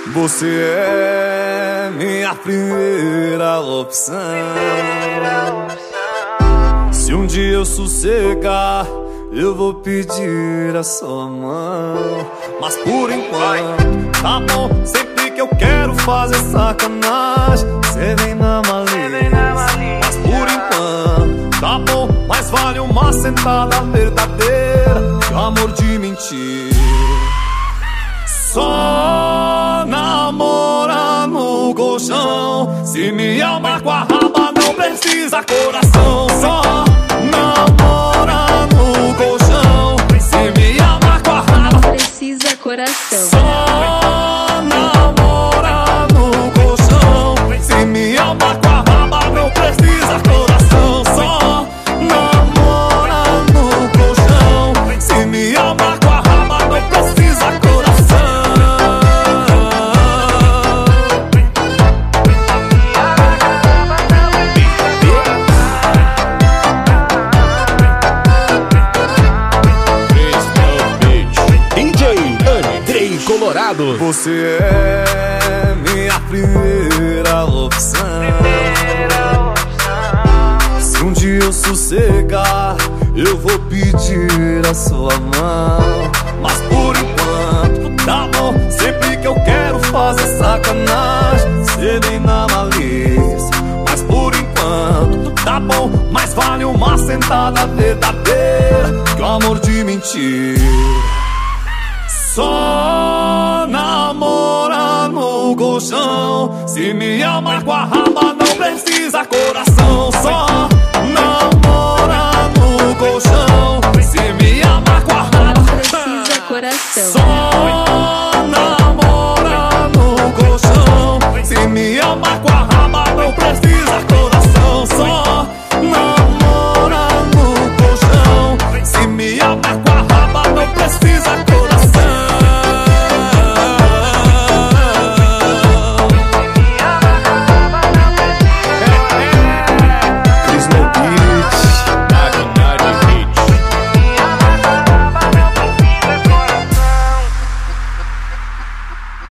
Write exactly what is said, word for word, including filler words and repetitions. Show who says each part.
Speaker 1: Você é minha primeira opção. Se um dia eu sossegar, eu vou pedir a sua mão. Mas por enquanto, tá bom. Sempre que eu quero fazer sacanagem, cê vem na malícia. Mas por enquanto, tá bom. Mas vale uma sentada verdadeira que o amor de mentira. Só namora no colchão. Se me amar com a raba, não precisa coração. Só namora no colchão. Se me amar com a raba,
Speaker 2: precisa coração.
Speaker 1: Só namora no colchão. Se me amar com a raba, não precisa coração. Só namora no colchão. Se me amar com a raba, não precisa coração.
Speaker 3: Colorado.
Speaker 1: Você é minha primeira opção. Se um dia eu sossegar, eu vou pedir a sua mão. Mas por enquanto, tá bom. Sempre que eu quero fazer sacanagem, cê vem na malícia. Mas por enquanto, tá bom. Mas vale uma sentada verdadeira que o amor de mentira. Só namora no colchão. Se me amar com a raba, não precisa coração. Só namora no colchão. Se me amar com a raba,
Speaker 2: precisa coração.
Speaker 1: Só